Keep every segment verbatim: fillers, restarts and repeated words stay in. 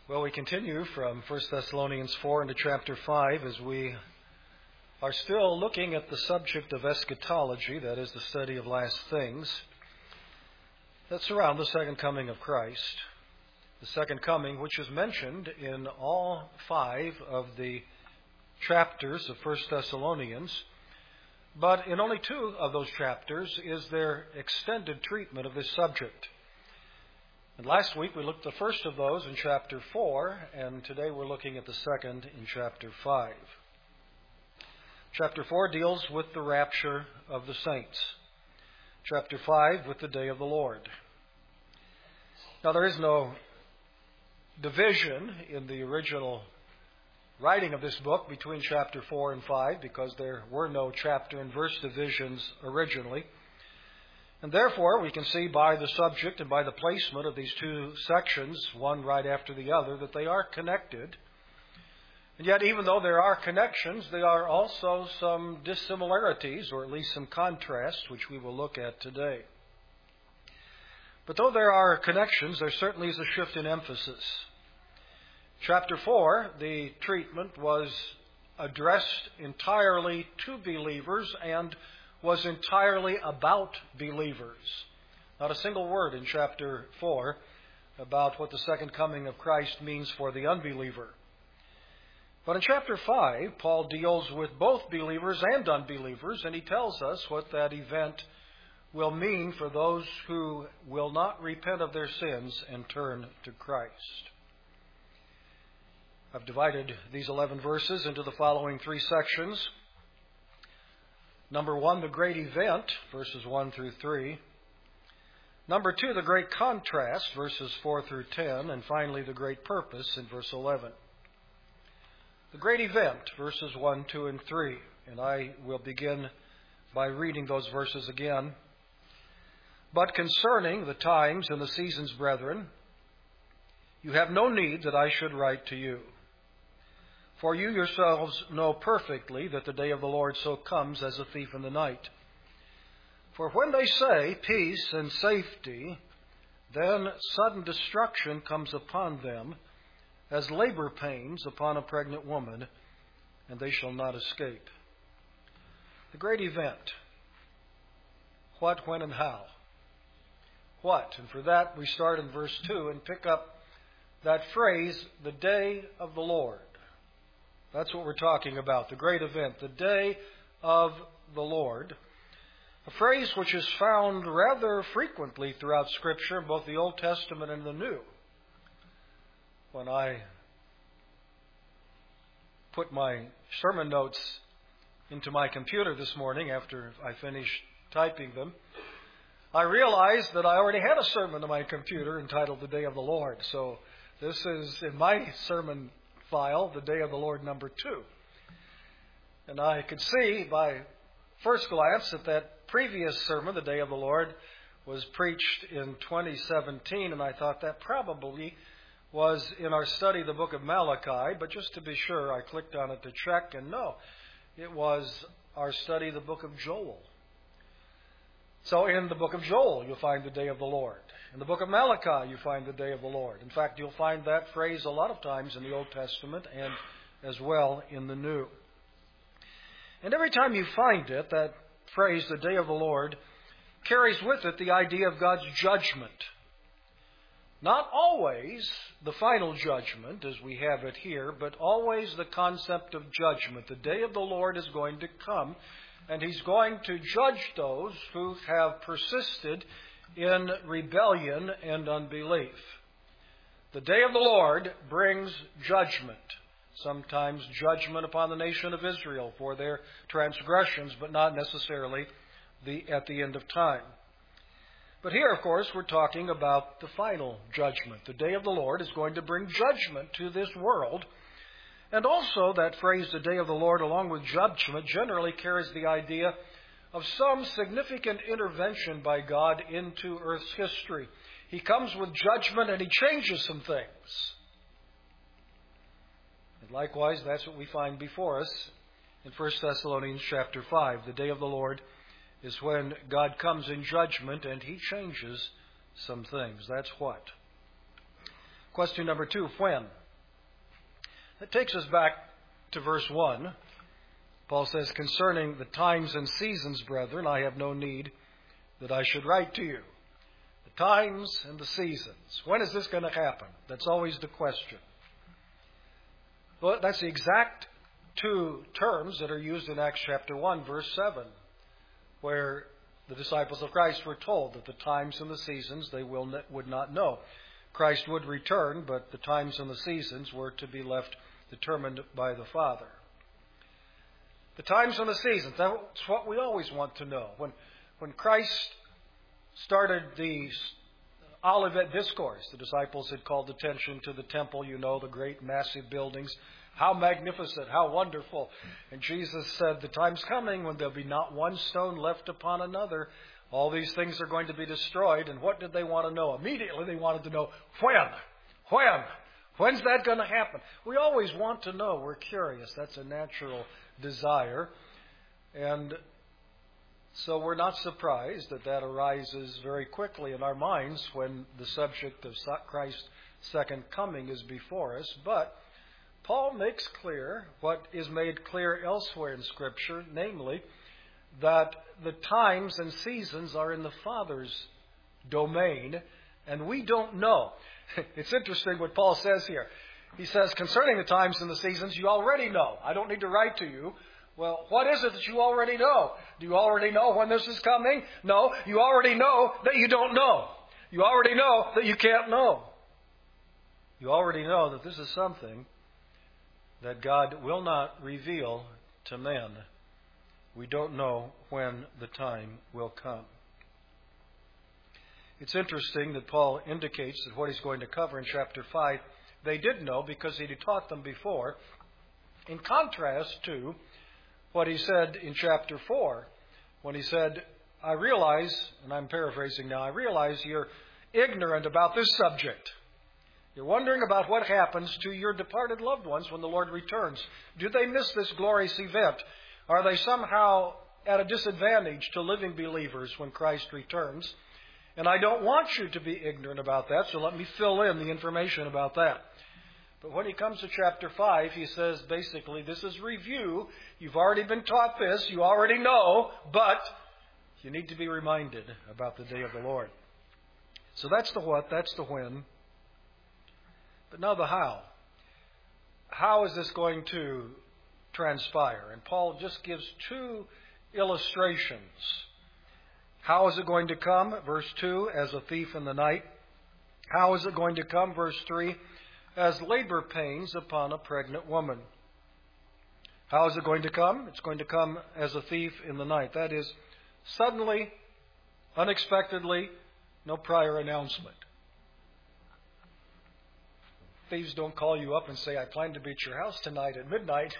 Well, we continue from First Thessalonians four into chapter five as we are still looking at the subject of eschatology, that is the study of last things, that surround the second coming of Christ. The second coming, which is mentioned in all five of the chapters of First Thessalonians, but in only two of those chapters is there extended treatment of this subject. And last week we looked at the first of those in chapter four, and today we're looking at the second in chapter five. Chapter four deals with the rapture of the saints. Chapter five with the day of the Lord. Now there is no division in the original writing of this book between chapter four and five because there were no chapter and verse divisions originally. And therefore, we can see by the subject and by the placement of these two sections, one right after the other, that they are connected. And yet, even though there are connections, there are also some dissimilarities, or at least some contrasts, which we will look at today. But though there are connections, there certainly is a shift in emphasis. Chapter four, the treatment was addressed entirely to believers and was entirely about believers. Not a single word in chapter four about what the second coming of Christ means for the unbeliever. But in chapter five, Paul deals with both believers and unbelievers, and he tells us what that event will mean for those who will not repent of their sins and turn to Christ. I've divided these eleven verses into the following three sections. Number one, the great event, verses one through three. Number two, the great contrast, verses four through ten. And finally, the great purpose in verse eleven. The great event, verses one, two, and three. And I will begin by reading those verses again. But concerning the times and the seasons, brethren, you have no need that I should write to you. For you yourselves know perfectly that the day of the Lord so comes as a thief in the night. For when they say peace and safety, then sudden destruction comes upon them as labor pains upon a pregnant woman, and they shall not escape. The great event. What, when, and how? What? And for that we start in verse two and pick up that phrase, the day of the Lord. That's what we're talking about, the great event, the day of the Lord. A phrase which is found rather frequently throughout Scripture, both the Old Testament and the New. When I put my sermon notes into my computer this morning after I finished typing them, I realized that I already had a sermon on my computer entitled The Day of the Lord. So this is in my sermon file, the day of the Lord number two. And I could see by first glance that that previous sermon, the day of the Lord, was preached in twenty seventeen, and I thought that probably was in our study of the book of Malachi, but just to be sure, I clicked on it to check, and no, it was our study of the book of Joel. So in the book of Joel, you'll find the day of the Lord. In the book of Malachi, you find the day of the Lord. In fact, you'll find that phrase a lot of times in the Old Testament and as well in the New. And every time you find it, that phrase, the day of the Lord, carries with it the idea of God's judgment. Not always the final judgment, as we have it here, but always the concept of judgment. The day of the Lord is going to come, and He's going to judge those who have persisted in rebellion and unbelief. The day of the Lord brings judgment. Sometimes judgment upon the nation of Israel for their transgressions, but not necessarily the, at the end of time. But here, of course, we're talking about the final judgment. The day of the Lord is going to bring judgment to this world. And also that phrase, the day of the Lord, along with judgment, generally carries the idea of some significant intervention by God into earth's history. He comes with judgment and He changes some things. And likewise, that's what we find before us in First Thessalonians chapter five. The day of the Lord is when God comes in judgment and He changes some things. That's what. Question number two, when? That takes us back to verse one. Paul says, concerning the times and seasons, brethren, I have no need that I should write to you. The times and the seasons. When is this going to happen? That's always the question. Well, that's the exact two terms that are used in Acts chapter one, verse seven, where the disciples of Christ were told that the times and the seasons they will would not know. Christ would return, but the times and the seasons were to be left determined by the Father. The times and the seasons, that's what we always want to know. When, when Christ started the Olivet Discourse, the disciples had called attention to the temple, you know, the great massive buildings. How magnificent, how wonderful. And Jesus said, the time's coming when there'll be not one stone left upon another. All these things are going to be destroyed. And what did they want to know? Immediately they wanted to know, when? When? When's that going to happen? We always want to know. We're curious. That's a natural desire. And so we're not surprised that that arises very quickly in our minds when the subject of Christ's second coming is before us. But Paul makes clear what is made clear elsewhere in Scripture, namely that the times and seasons are in the Father's domain, and we don't know. It's interesting what Paul says here. He says, concerning the times and the seasons, you already know. I don't need to write to you. Well, what is it that you already know? Do you already know when this is coming? No, you already know that you don't know. You already know that you can't know. You already know that this is something that God will not reveal to men. We don't know when the time will come. It's interesting that Paul indicates that what he's going to cover in chapter five, they did know because he had taught them before, in contrast to what he said in chapter four, when he said, I realize, and I'm paraphrasing now, I realize you're ignorant about this subject. You're wondering about what happens to your departed loved ones when the Lord returns. Do they miss this glorious event? Are they somehow at a disadvantage to living believers when Christ returns? And I don't want you to be ignorant about that, so let me fill in the information about that. But when he comes to chapter five, he says basically, this is review. You've already been taught this. You already know, but you need to be reminded about the day of the Lord. So that's the what, that's the when. But now the how. How is this going to transpire? And Paul just gives two illustrations. How is it going to come? Verse two, as a thief in the night. How is it going to come? Verse three, as labor pains upon a pregnant woman. How is it going to come? It's going to come as a thief in the night. That is, suddenly, unexpectedly, no prior announcement. Thieves don't call you up and say, I plan to be at your house tonight at midnight.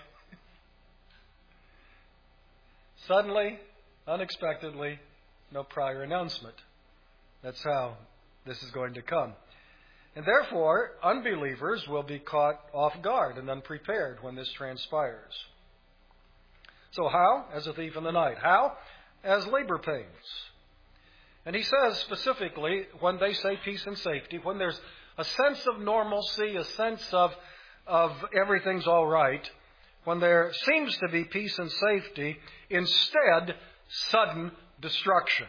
Suddenly, unexpectedly, no prior announcement. That's how this is going to come. And therefore, unbelievers will be caught off guard and unprepared when this transpires. So how? As a thief in the night. How? As labor pains. And he says specifically, when they say peace and safety, when there's a sense of normalcy, a sense of, of everything's all right, when there seems to be peace and safety, instead, sudden destruction.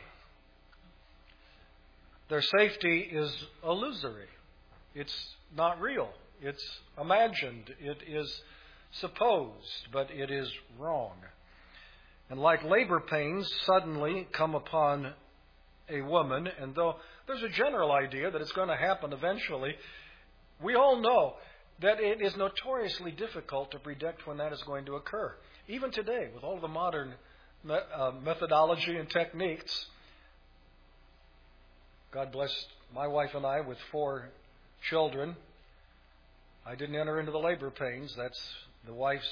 Their safety is illusory. It's not real. It's imagined. It is supposed, but it is wrong. And like labor pains suddenly come upon a woman, and though there's a general idea that it's going to happen eventually, we all know that it is notoriously difficult to predict when that is going to occur. Even today, with all the modern me- uh, methodology and techniques, God bless my wife and I with four children. I didn't enter into the labor pains. That's the wife's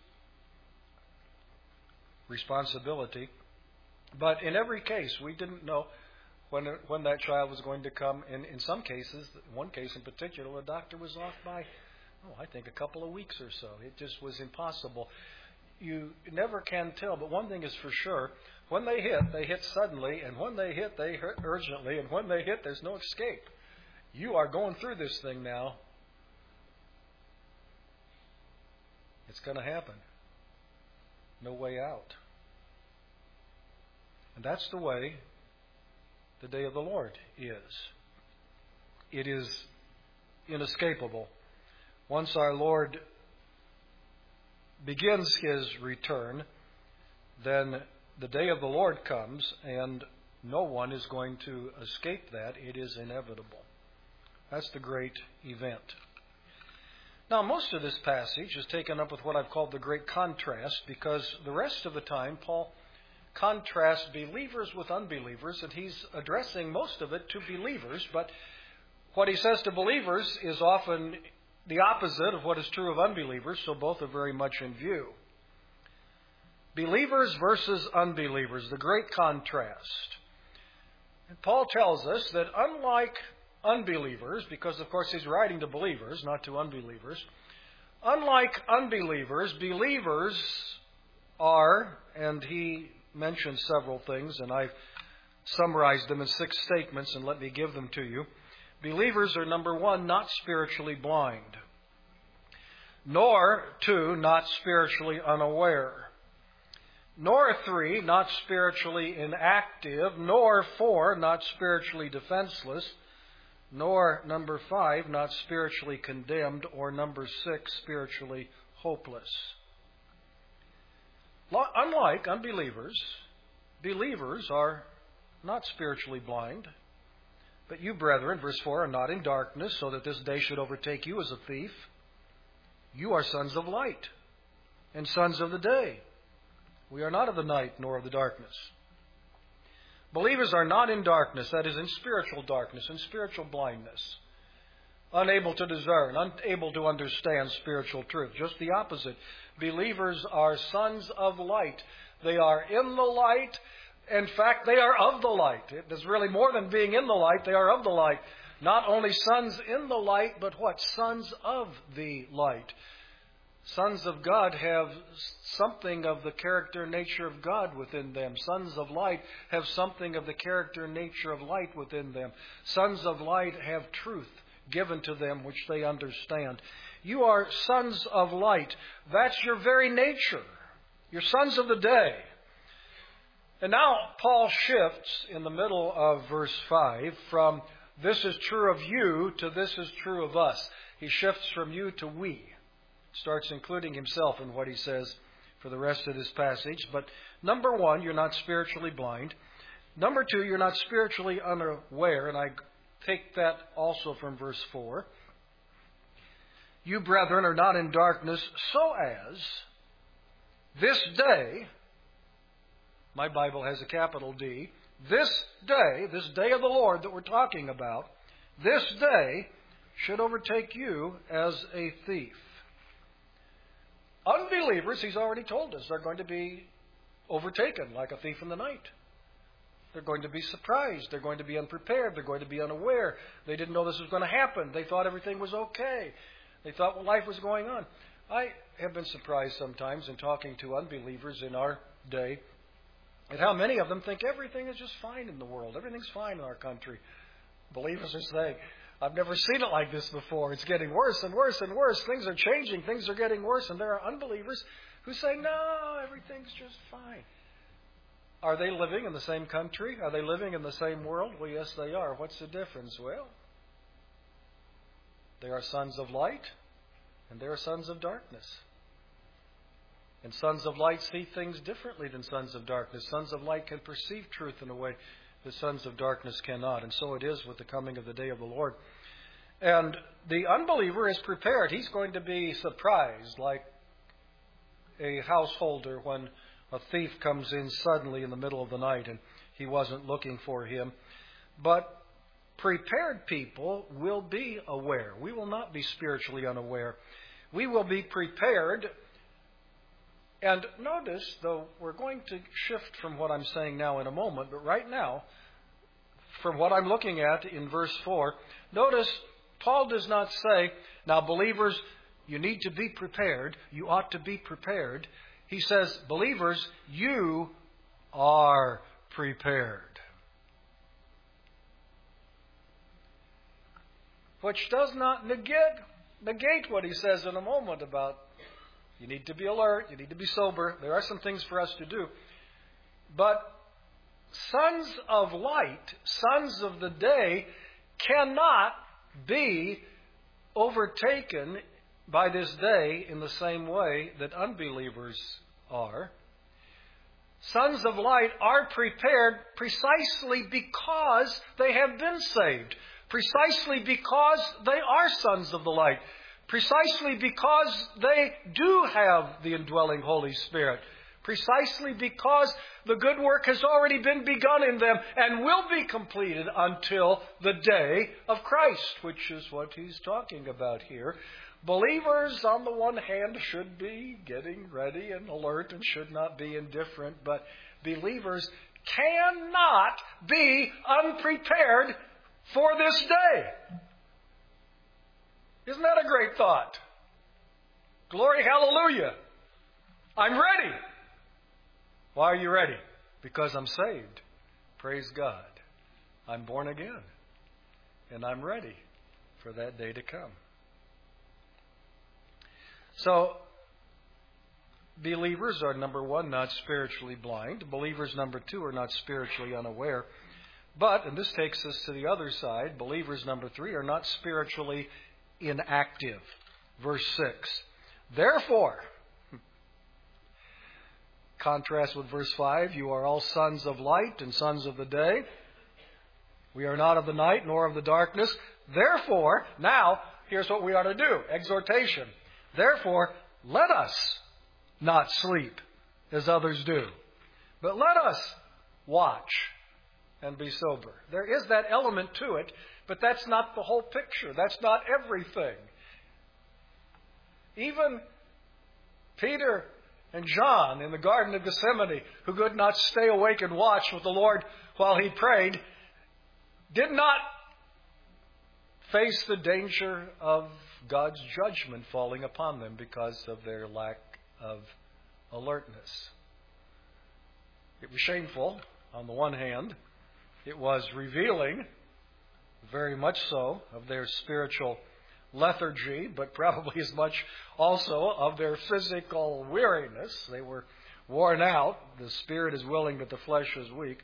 responsibility. But in every case, we didn't know when when that child was going to come. And in some cases, one case in particular, the doctor was off by, oh, I think a couple of weeks or so. It just was impossible. You never can tell. But one thing is for sure, when they hit, they hit suddenly. And when they hit, they hit urgently. And when they hit, there's no escape. You are going through this thing now. It's going to happen. No way out. And that's the way the day of the Lord is. It is inescapable. Once our Lord begins His return, then the day of the Lord comes, and no one is going to escape that. It is inevitable. That's the great event. Now, most of this passage is taken up with what I've called the great contrast, because the rest of the time Paul contrasts believers with unbelievers, and he's addressing most of it to believers, but what he says to believers is often the opposite of what is true of unbelievers, so both are very much in view. Believers versus unbelievers, the great contrast. And Paul tells us that unlike unbelievers, because of course he's writing to believers, not to unbelievers, unlike unbelievers, believers are, and he mentions several things, and I've summarized them in six statements, and let me give them to you. Believers are, number one, not spiritually blind. Nor, two, not spiritually unaware. Nor, three, not spiritually inactive. Nor, four, not spiritually defenseless. Nor, number five, not spiritually condemned. Or, number six, spiritually hopeless. Unlike unbelievers, believers are not spiritually blind. But you, brethren, verse four, are not in darkness, so that this day should overtake you as a thief. You are sons of light and sons of the day. We are not of the night nor of the darkness. Believers are not in darkness, that is, in spiritual darkness, in spiritual blindness, unable to discern, unable to understand spiritual truth. Just the opposite. Believers are sons of light. They are in the light. In fact, they are of the light. It is really more than being in the light. They are of the light. Not only sons in the light, but what? Sons of the light. Sons of God have something of the character and nature of God within them. Sons of light have something of the character and nature of light within them. Sons of light have truth given to them which they understand. You are sons of light. That's your very nature. You're sons of the day. And now Paul shifts in the middle of verse five from this is true of you to this is true of us. He shifts from you to we. Starts including himself in what he says for the rest of this passage. But number one, you're not spiritually blind. Number two, you're not spiritually unaware. And I take that also from verse four. You, brethren, are not in darkness, so as this day, my Bible has a capital D, this day, this day of the Lord that we're talking about, this day should overtake you as a thief. Unbelievers, he's already told us, are going to be overtaken like a thief in the night. They're going to be surprised. They're going to be unprepared. They're going to be unaware. They didn't know this was going to happen. They thought everything was okay. They thought well, life was going on. I have been surprised sometimes in talking to unbelievers in our day at how many of them think everything is just fine in the world. Everything's fine in our country. Believers are saying, I've never seen it like this before. It's getting worse and worse and worse. Things are changing. Things are getting worse. And there are unbelievers who say, no, everything's just fine. Are they living in the same country? Are they living in the same world? Well, yes, they are. What's the difference? Well, they are sons of light and they are sons of darkness. And sons of light see things differently than sons of darkness. Sons of light can perceive truth in a way the sons of darkness cannot. And so it is with the coming of the day of the Lord. And the unbeliever is prepared. He's going to be surprised like a householder when a thief comes in suddenly in the middle of the night and he wasn't looking for him. But prepared people will be aware. We will not be spiritually unaware. We will be prepared. And notice, though, we're going to shift from what I'm saying now in a moment, but right now, from what I'm looking at in verse four, notice Paul does not say, now believers, you need to be prepared. You ought to be prepared. He says, believers, you are prepared. Which does not negate, negate what he says in a moment about You need to be alert. You need to be sober. There are some things for us to do. But sons of light, sons of the day, cannot be overtaken by this day in the same way that unbelievers are. Sons of light are prepared precisely because they have been saved, precisely because they are sons of the light, precisely because they do have the indwelling Holy Spirit, precisely because the good work has already been begun in them and will be completed until the day of Christ, which is what he's talking about here. Believers, on the one hand, should be getting ready and alert and should not be indifferent, but believers cannot be unprepared for this day. Isn't that a great thought? Glory, hallelujah. I'm ready. Why are you ready? Because I'm saved. Praise God. I'm born again. And I'm ready for that day to come. So, believers are, number one, not spiritually blind. Believers, number two, are not spiritually unaware. But, and this takes us to the other side, believers, number three, are not spiritually inactive. Verse six. Therefore, contrast with verse five, you are all sons of light and sons of the day. We are not of the night nor of the darkness. Therefore, now, here's what we ought to do. Exhortation. Therefore, let us not sleep as others do, but let us watch and be sober. There is that element to it, but that's not the whole picture. That's not everything. Even Peter and John in the Garden of Gethsemane, who could not stay awake and watch with the Lord while he prayed, did not face the danger of God's judgment falling upon them because of their lack of alertness. It was shameful, on the one hand. It was revealing, very much so, of their spiritual lethargy, but probably as much also of their physical weariness. They were worn out. The spirit is willing, but the flesh is weak.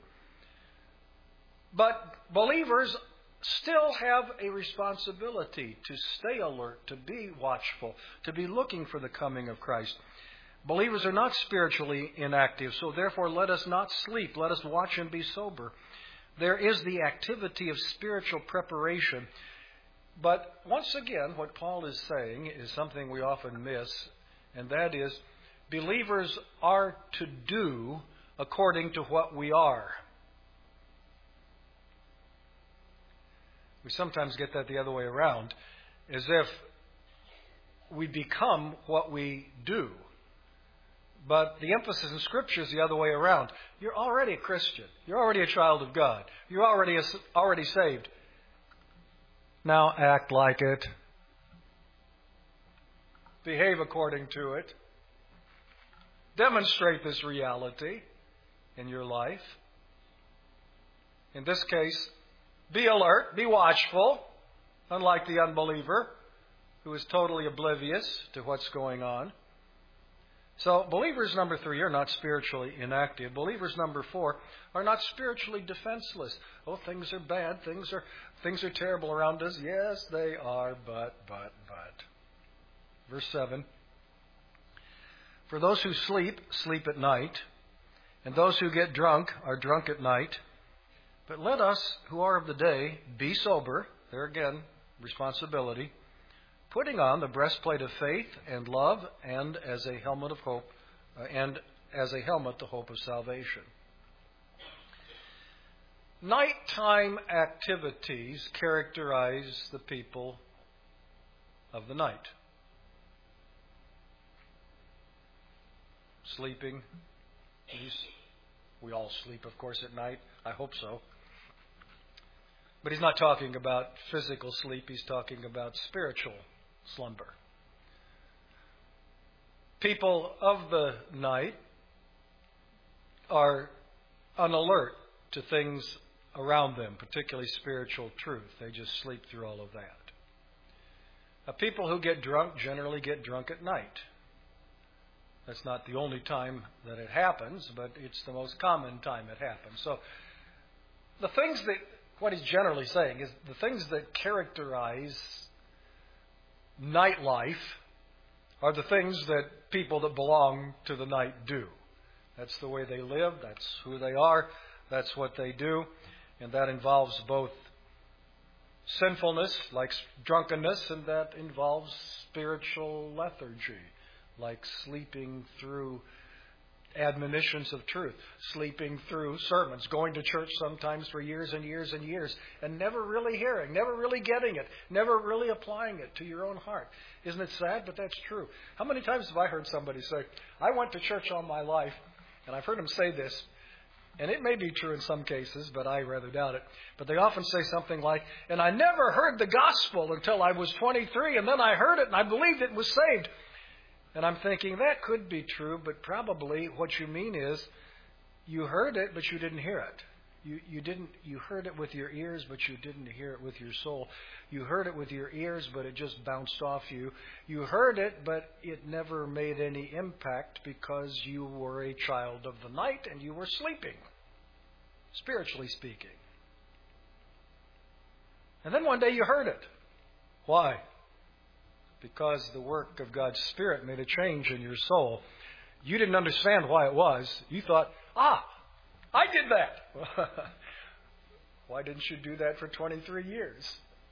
But believers still have a responsibility to stay alert, to be watchful, to be looking for the coming of Christ. Believers are not spiritually inactive, so therefore let us not sleep. Let us watch and be sober. There is the activity of spiritual preparation. But once again, what Paul is saying is something we often miss, and that is, believers are to do according to what we are. We sometimes get that the other way around, as if we become what we do. But the emphasis in Scripture is the other way around. You're already a Christian. You're already a child of God. You're already a, already saved. Now act like it. Behave according to it. Demonstrate this reality in your life. In this case, be alert, be watchful, unlike the unbeliever who is totally oblivious to what's going on. So believers, number three, are not spiritually inactive. Believers, number four, are not spiritually defenseless. Oh, things are bad. Things are things are terrible around us. Yes, they are, but, but, but. Verse seven. For those who sleep, sleep at night, and those who get drunk are drunk at night. But let us, who are of the day, be sober. There again, responsibility. Putting on the breastplate of faith and love, and as a helmet of hope, uh, and as a helmet the hope of salvation. Nighttime activities characterize the people of the night. Sleeping. We all sleep, of course, at night. I hope so. But he's not talking about physical sleep. He's talking about spiritual slumber. People of the night are unalert to things around them, particularly spiritual truth. They just sleep through all of that. Now, people who get drunk generally get drunk at night. That's not the only time that it happens, but it's the most common time it happens. So the things that, what he's generally saying is the things that characterize nightlife are the things that people that belong to the night do. That's the way they live. That's who they are. That's what they do. And that involves both sinfulness, like drunkenness, and that involves spiritual lethargy, like sleeping through admonitions of truth, sleeping through sermons, going to church sometimes for years and years and years, and never really hearing, never really getting it, never really applying it to your own heart. Isn't it sad? But that's true. How many times have I heard somebody say, I went to church all my life, and I've heard them say this, and it may be true in some cases, but I rather doubt it. But they often say something like, and I never heard the gospel until I was twenty-three, and then I heard it, and I believed it was saved. And I'm thinking, that could be true, but probably what you mean is you heard it, but you didn't hear it. You you didn't you heard it with your ears, but you didn't hear it with your soul. You heard it with your ears, but it just bounced off you. You heard it, but it never made any impact because you were a child of the night and you were sleeping, spiritually speaking. And then one day you heard it. Why? Because the work of God's Spirit made a change in your soul. You didn't understand why it was. You thought, ah, I did that. Why didn't you do that for twenty-three years?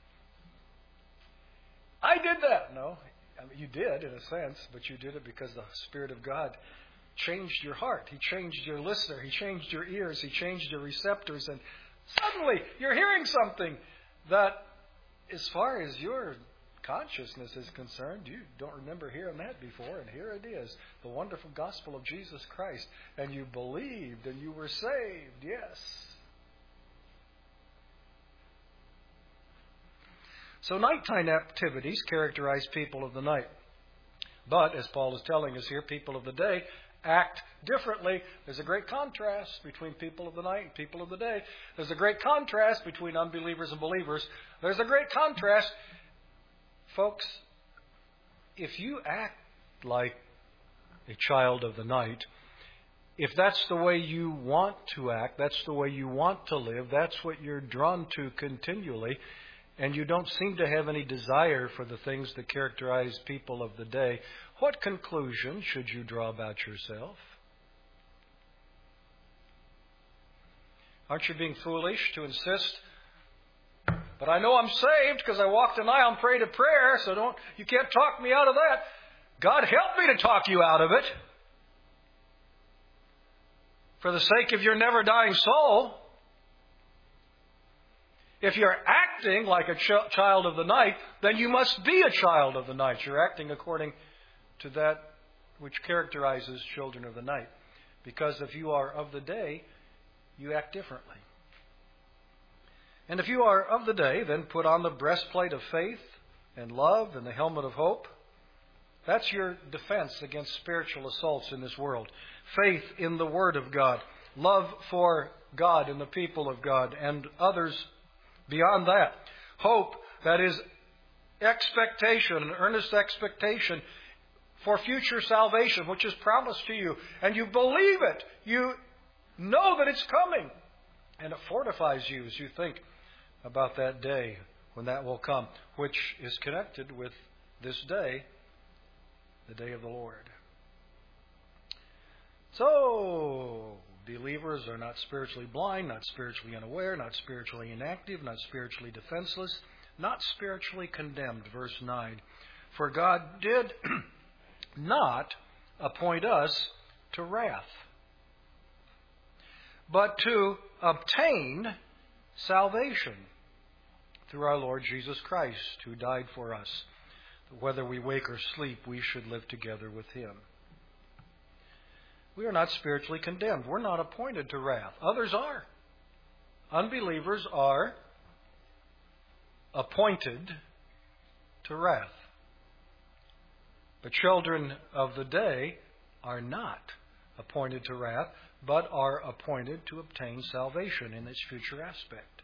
I did that. No, I mean, you did in a sense, but you did it because the Spirit of God changed your heart. He changed your listener. He changed your ears. He changed your receptors. And suddenly you're hearing something that, as far as your consciousness is concerned, you don't remember hearing that before, and here it is, the wonderful gospel of Jesus Christ, and you believed and you were saved, yes. So nighttime activities characterize people of the night. But, as Paul is telling us here, people of the day act differently. There's a great contrast between people of the night and people of the day. There's a great contrast between unbelievers and believers. There's a great contrast. Folks, if you act like a child of the night, if that's the way you want to act, that's the way you want to live, that's what you're drawn to continually, and you don't seem to have any desire for the things that characterize people of the day, what conclusion should you draw about yourself? Aren't you being foolish to insist, but I know I'm saved because I walked an aisle and prayed a prayer, so don't you can't talk me out of that. God help me to talk you out of it. For the sake of your never dying soul. If you're acting like a ch- child of the night, then you must be a child of the night. You're acting according to that which characterizes children of the night. Because if you are of the day, you act differently. And if you are of the day, then put on the breastplate of faith and love and the helmet of hope. That's your defense against spiritual assaults in this world. Faith in the Word of God. Love for God and the people of God and others beyond that. Hope, that is expectation, an earnest expectation for future salvation, which is promised to you. And you believe it. You know that it's coming. And it fortifies you as you think about that day when that will come, which is connected with this day, the day of the Lord. So, believers are not spiritually blind, not spiritually unaware, not spiritually inactive, not spiritually defenseless, not spiritually condemned. Verse nine. For God did not appoint us to wrath, but to obtain salvation through our Lord Jesus Christ, who died for us. Whether we wake or sleep, we should live together with Him. We are not spiritually condemned. We're not appointed to wrath. Others are. Unbelievers are appointed to wrath. But children of the day are not appointed to wrath, but are appointed to obtain salvation in its future aspect.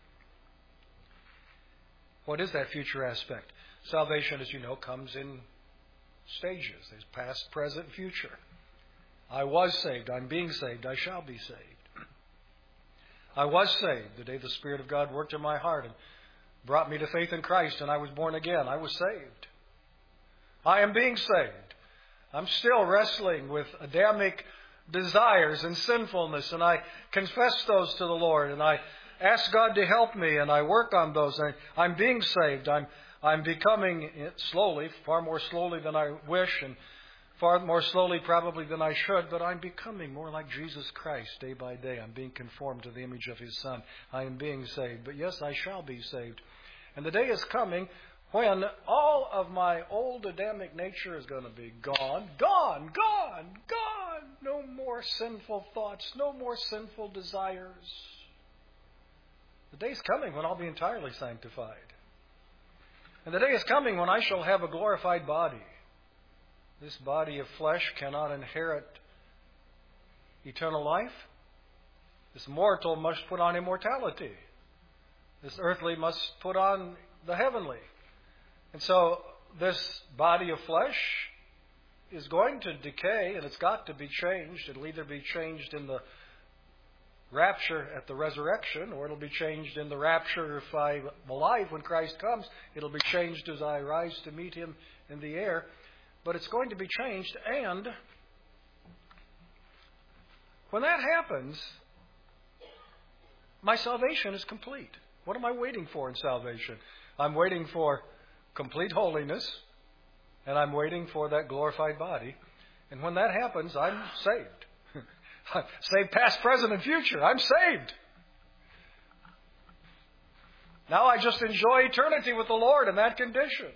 What is that future aspect? Salvation, as you know, comes in stages. There's past, present, future. I was saved. I'm being saved. I shall be saved. I was saved the day the Spirit of God worked in my heart and brought me to faith in Christ, and I was born again. I was saved. I am being saved. I'm still wrestling with Adamic desires and sinfulness, and I confess those to the Lord, and I ask God to help me, and I work on those. And I'm being saved. I'm I'm becoming slowly, far more slowly than I wish, and far more slowly probably than I should, but I'm becoming more like Jesus Christ day by day. I'm being conformed to the image of His Son. I am being saved. But yes, I shall be saved. And the day is coming when all of my old Adamic nature is going to be gone. Gone, gone, gone. No more sinful thoughts. No more sinful desires. The day is coming when I'll be entirely sanctified. And the day is coming when I shall have a glorified body. This body of flesh cannot inherit eternal life. This mortal must put on immortality. This earthly must put on the heavenly. And so this body of flesh is going to decay, and it's got to be changed. It'll either be changed in the rapture at the resurrection, or it'll be changed in the rapture if I'm alive when Christ comes. It'll be changed as I rise to meet Him in the air. But it's going to be changed, and when that happens, my salvation is complete. What am I waiting for in salvation? I'm waiting for complete holiness, and I'm waiting for that glorified body. And when that happens, I'm saved. I'm saved past, present, and future. I'm saved. Now I just enjoy eternity with the Lord in that condition.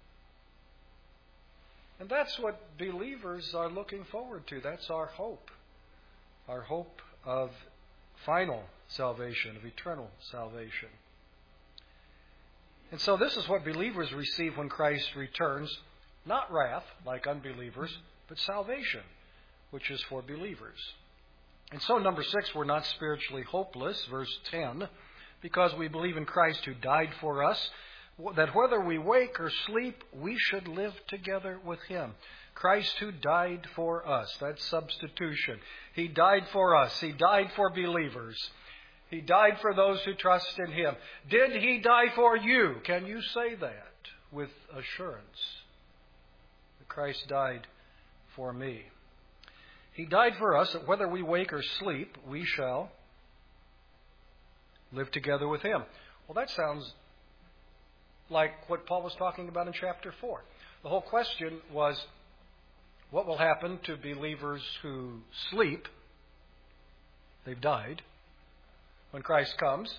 And that's what believers are looking forward to. That's our hope. Our hope of final salvation, of eternal salvation. And so this is what believers receive when Christ returns. Not wrath, like unbelievers, but salvation, which is for believers. And so, number six, we're not spiritually hopeless, verse ten, because we believe in Christ who died for us, that whether we wake or sleep, we should live together with Him. Christ who died for us. That's substitution. He died for us. He died for believers. He died for those who trust in Him. Did He die for you? Can you say that with assurance? That Christ died for me. He died for us that whether we wake or sleep, we shall live together with Him. Well, that sounds like what Paul was talking about in chapter four. The whole question was, what will happen to believers who sleep? They've died. When Christ comes,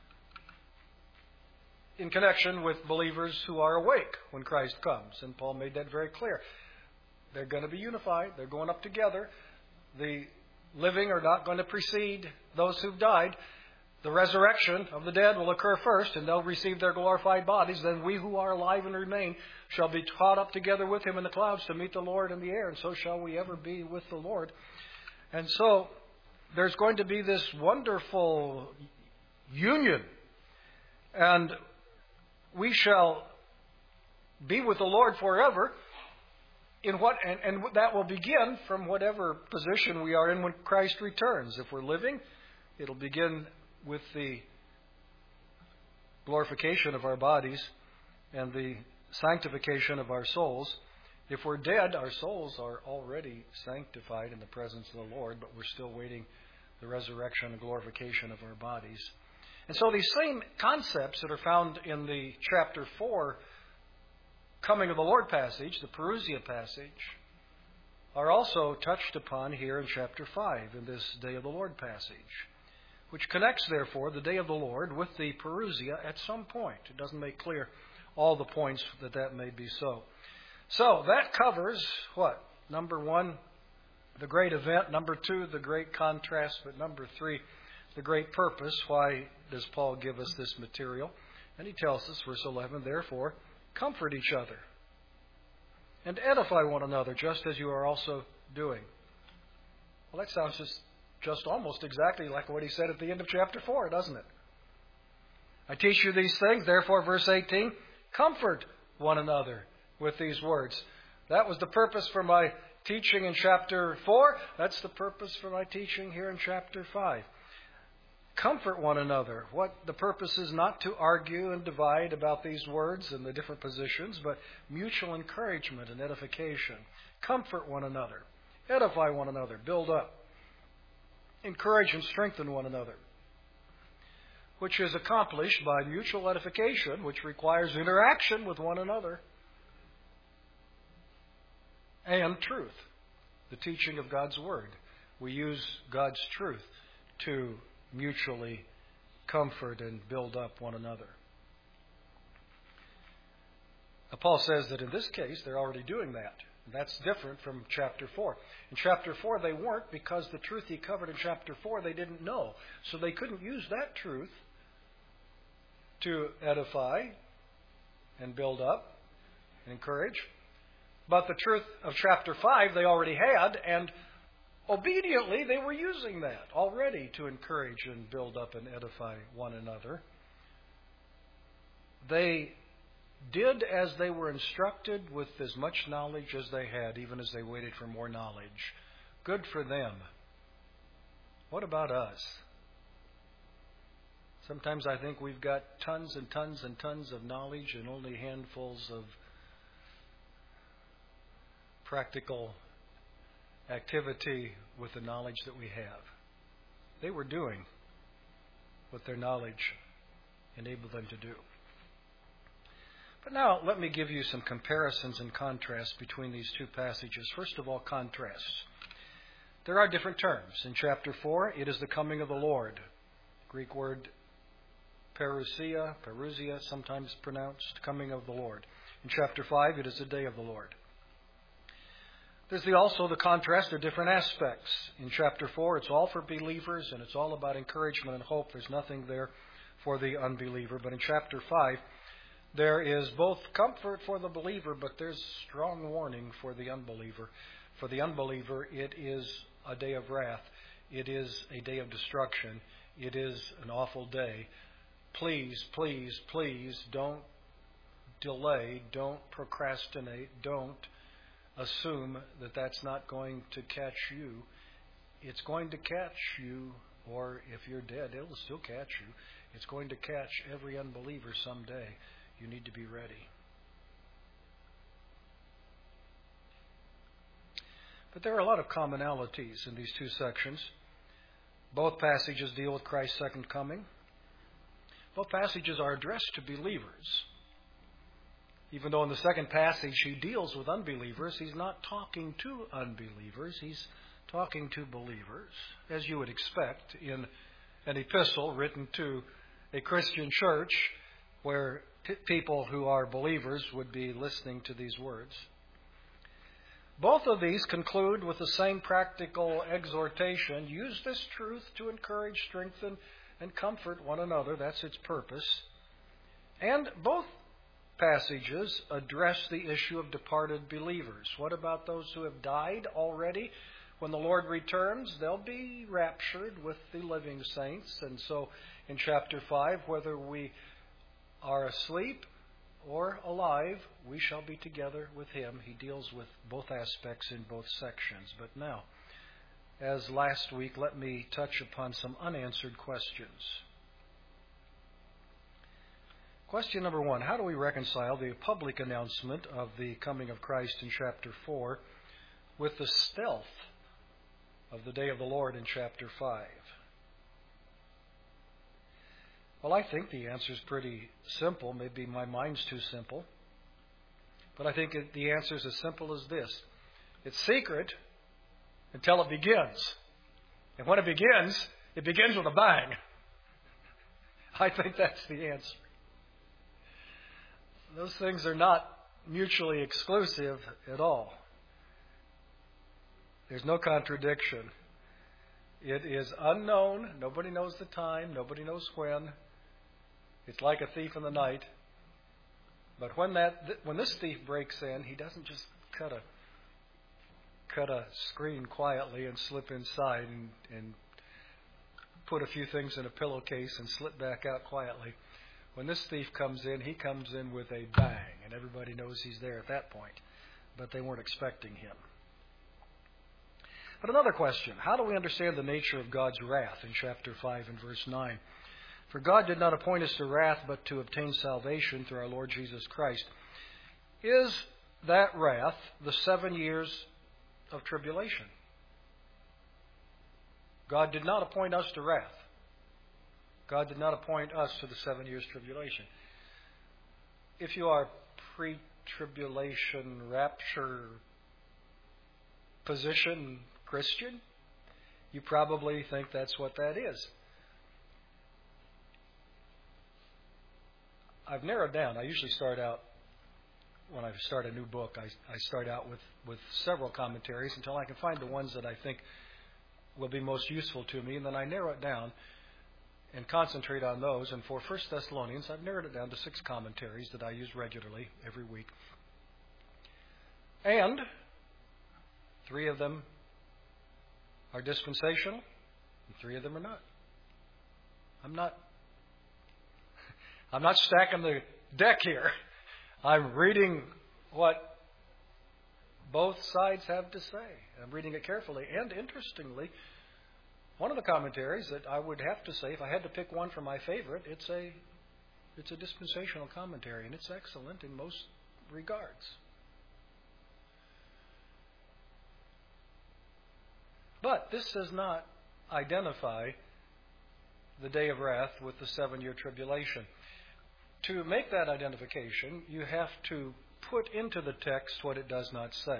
in connection with believers who are awake when Christ comes. And Paul made that very clear. They're going to be unified. They're going up together. The living are not going to precede those who've died. The resurrection of the dead will occur first, and they'll receive their glorified bodies. Then we who are alive and remain shall be caught up together with Him in the clouds to meet the Lord in the air, and so shall we ever be with the Lord. And so there's going to be this wonderful union, and we shall be with the Lord forever. In what and, and that will begin from whatever position we are in when Christ returns. If we're living, it'll begin with the glorification of our bodies and the sanctification of our souls. If we're dead, our souls are already sanctified in the presence of the Lord, but we're still waiting the resurrection and glorification of our bodies. And so these same concepts that are found in the chapter four coming of the Lord passage, the Parousia passage, are also touched upon here in chapter five in this Day of the Lord passage, which connects, therefore, the Day of the Lord with the Parousia at some point. It doesn't make clear all the points that that may be so. So that covers what? Number one, the great event. Number two, the great contrast. But number three, the great purpose. Why does Paul give us this material? And he tells us, verse eleven, therefore, comfort each other and edify one another, just as you are also doing. Well, that sounds just, just almost exactly like what he said at the end of chapter four, doesn't it? I teach you these things, therefore, verse eighteen, comfort one another with these words. That was the purpose for my teaching in chapter four. That's the purpose for my teaching here in chapter five. Comfort one another. What the purpose is not to argue and divide about these words and the different positions, but mutual encouragement and edification. Comfort one another. Edify one another. Build up. Encourage and strengthen one another. Which is accomplished by mutual edification, which requires interaction with one another. And truth. The teaching of God's Word. We use God's truth to mutually comfort and build up one another. Now, Paul says that in this case, they're already doing that. That's different from chapter four. In chapter four, they weren't, because the truth he covered in chapter four, they didn't know. So they couldn't use that truth to edify and build up and encourage. But the truth of chapter five, they already had, and obediently, they were using that already to encourage and build up and edify one another. They did as they were instructed with as much knowledge as they had, even as they waited for more knowledge. Good for them. What about us? Sometimes I think we've got tons and tons and tons of knowledge and only handfuls of practical activity with the knowledge that we have. They were doing what their knowledge enabled them to do. But now let me give you some comparisons and contrasts between these two passages. First of all, contrasts. There are different terms. In chapter four, it is the coming of the Lord. Greek word parousia, parousia, sometimes pronounced coming of the Lord. In chapter five, it is the day of the Lord. There's the, also the contrast of different aspects. In chapter four, it's all for believers, and it's all about encouragement and hope. There's nothing there for the unbeliever. But in chapter five, there is both comfort for the believer, but there's strong warning for the unbeliever. For the unbeliever, it is a day of wrath. It is a day of destruction. It is an awful day. Please, please, please don't delay. Don't procrastinate. Don't assume that that's not going to catch you. It's going to catch you, or if you're dead, it'll still catch you. It's going to catch every unbeliever someday. You need to be ready. But there are a lot of commonalities in these two sections. Both passages deal with Christ's second coming. Both passages are addressed to believers. Even though in the second passage he deals with unbelievers, he's not talking to unbelievers. He's talking to believers, as you would expect in an epistle written to a Christian church where p- people who are believers would be listening to these words. Both of these conclude with the same practical exhortation. Use this truth to encourage, strengthen, and comfort one another. That's its purpose. And both passages address the issue of departed believers. What about those who have died already? When the Lord returns, they'll be raptured with the living saints. And so in chapter five, whether we are asleep or alive, we shall be together with him. He deals with both aspects in both sections. But now, as last week, let me touch upon some unanswered questions. Question number one, how do we reconcile the public announcement of the coming of Christ in chapter four with the stealth of the day of the Lord in chapter five? Well, I think the answer is pretty simple. Maybe my mind's too simple. But I think the answer is as simple as this. It's secret until it begins. And when it begins, it begins with a bang. I think that's the answer. Those things are not mutually exclusive at all. There's no contradiction. It is unknown. Nobody knows the time. Nobody knows when. It's like a thief in the night. But when that when this thief breaks in, he doesn't just cut a cut a screen quietly and slip inside and, and put a few things in a pillowcase and slip back out quietly. When this thief comes in, he comes in with a bang, and everybody knows he's there at that point. But they weren't expecting him. But another question, how do we understand the nature of God's wrath in chapter five and verse nine? For God did not appoint us to wrath, but to obtain salvation through our Lord Jesus Christ. Is that wrath the seven years of tribulation? God did not appoint us to wrath. God did not appoint us to the seven years tribulation. If you are pre-tribulation rapture position Christian, you probably think that's what that is. I've narrowed down. I usually start out, when I start a new book, I, I start out with, with several commentaries until I can find the ones that I think will be most useful to me, and then I narrow it down and concentrate on those. And for First Thessalonians, I've narrowed it down to six commentaries that I use regularly every week. And three of them are dispensational, and three of them are not. I'm not I'm not stacking the deck here. I'm reading what both sides have to say. I'm reading it carefully. And interestingly, one of the commentaries that I would have to say, if I had to pick one for my favorite, it's a it's a dispensational commentary, and it's excellent in most regards. But this does not identify the day of wrath with the seven-year tribulation. To make that identification, you have to put into the text what it does not say.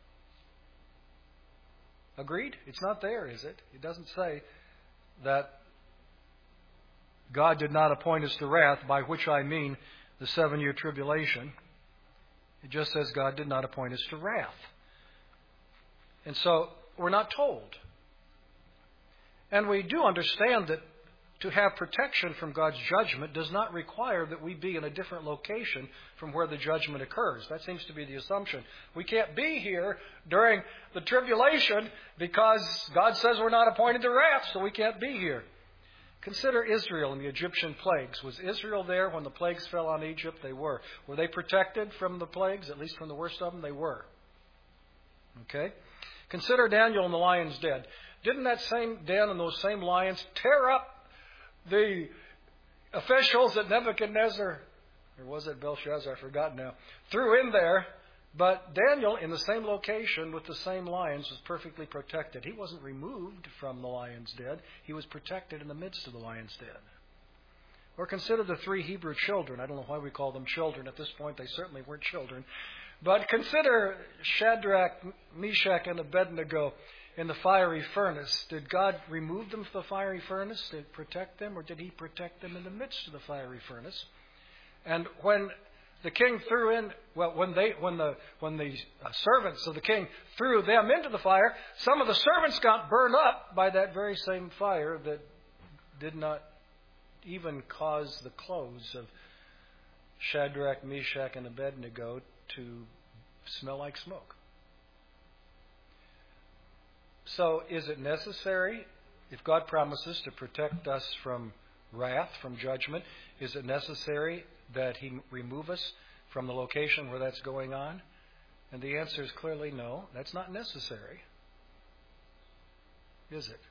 Agreed? It's not there, is it? It doesn't say that God did not appoint us to wrath, by which I mean the seven-year tribulation. It just says God did not appoint us to wrath. And so we're not told. And we do understand that to have protection from God's judgment does not require that we be in a different location from where the judgment occurs. That seems to be the assumption. We can't be here during the tribulation because God says we're not appointed to wrath, so we can't be here. Consider Israel and the Egyptian plagues. Was Israel there when the plagues fell on Egypt? They were. Were they protected from the plagues, at least from the worst of them? They were. Okay? Consider Daniel and the lion's den. Didn't that same den and those same lions tear up the officials that Nebuchadnezzar, or was it Belshazzar, I forgot now, threw in there? But Daniel, in the same location with the same lions, was perfectly protected. He wasn't removed from the lion's den. He was protected in the midst of the lion's den. Or consider the three Hebrew children. I don't know why we call them children. At this point, they certainly weren't children. But consider Shadrach, Meshach, and Abednego in the fiery furnace. Did God remove them from the fiery furnace to protect them, or did He protect them in the midst of the fiery furnace? And when the king threw in, well, when they, when the when the servants of the king threw them into the fire, some of the servants got burned up by that very same fire that did not even cause the clothes of Shadrach, Meshach, and Abednego to smell like smoke. So is it necessary, if God promises to protect us from wrath, from judgment, is it necessary that He remove us from the location where that's going on? And the answer is clearly no, that's not necessary. Is it?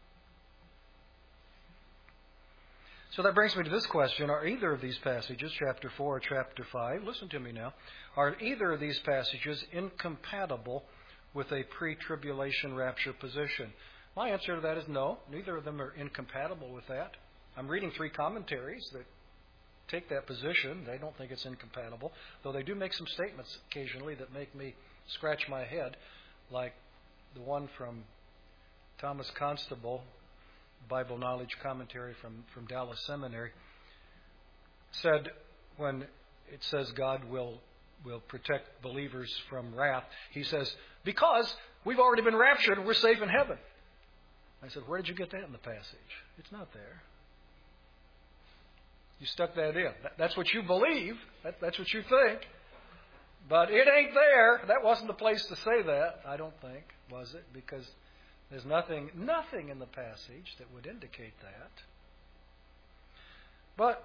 So that brings me to this question. Are either of these passages, chapter four or chapter five, listen to me now, are either of these passages incompatible with a pre-tribulation rapture position? My answer to that is no. Neither of them are incompatible with that. I'm reading three commentaries that take that position. They don't think it's incompatible, though they do make some statements occasionally that make me scratch my head, like the one from Thomas Constable, Bible Knowledge Commentary from, from Dallas Seminary, said when it says God will will protect believers from wrath, he says, because we've already been raptured and we're safe in heaven. I said, where did you get that in the passage? It's not there. You stuck that in. That's what you believe. That's what you think. But it ain't there. That wasn't the place to say that, I don't think, was it? Because there's nothing, nothing in the passage that would indicate that. But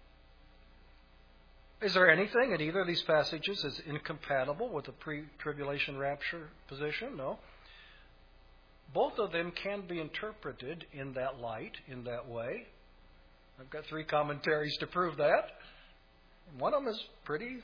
is there anything in either of these passages that's incompatible with the pre-tribulation rapture position? No. both of them can be interpreted in that light, in that way. I've got three commentaries to prove that. One of them is pretty,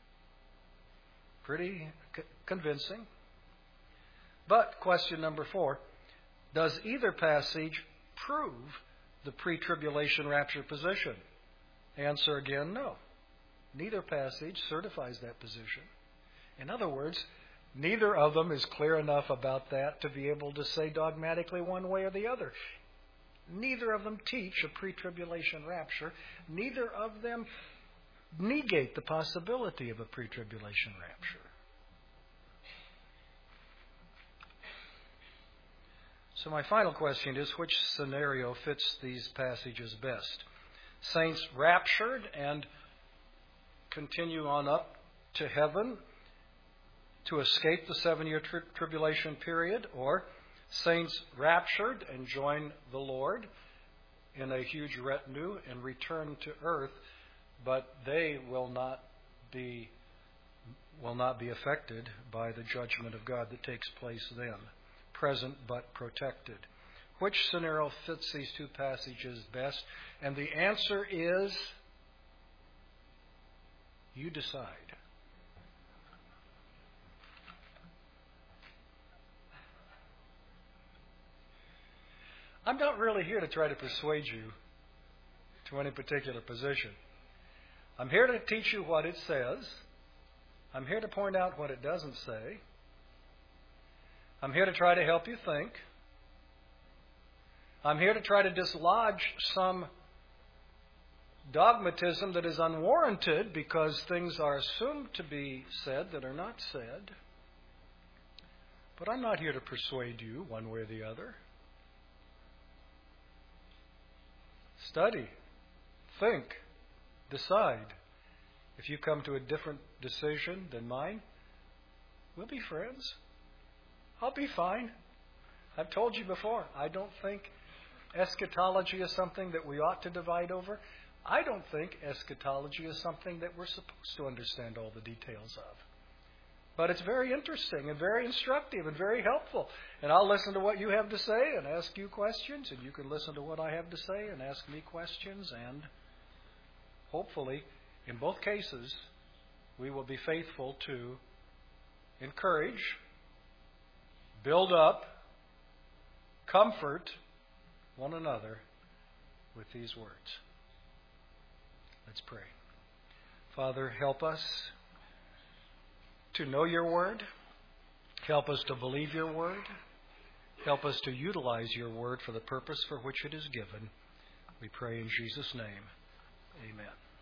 pretty c- convincing. But question number four, does either passage prove the pre-tribulation rapture position? Answer again, no. Neither passage certifies that position. In other words, neither of them is clear enough about that to be able to say dogmatically one way or the other. Neither of them teach a pre-tribulation rapture. Neither of them negate the possibility of a pre-tribulation rapture. So my final question is, which scenario fits these passages best? Saints raptured and continue on up to heaven to escape the seven-year tri- tribulation period, or saints raptured and join the Lord in a huge retinue and return to earth, but they will not be will not be affected by the judgment of God that takes place then, present but protected. Which scenario fits these two passages best? And the answer is, you decide. I'm not really here to try to persuade you to any particular position. I'm here to teach you what it says. I'm here to point out what it doesn't say. I'm here to try to help you think. I'm here to try to dislodge some dogmatism that is unwarranted because things are assumed to be said that are not said. But I'm not here to persuade you one way or the other. Study, think, decide. If you come to a different decision than mine, we'll be friends. I'll be fine. I've told you before, I don't think eschatology is something that we ought to divide over. I don't think eschatology is something that we're supposed to understand all the details of. But it's very interesting and very instructive and very helpful. And I'll listen to what you have to say and ask you questions, and you can listen to what I have to say and ask me questions, and hopefully, in both cases, we will be faithful to encourage, build up, comfort one another with these words. Let's pray. Father, help us to know your word. Help us to believe your word. Help us to utilize your word for the purpose for which it is given. We pray in Jesus' name. Amen.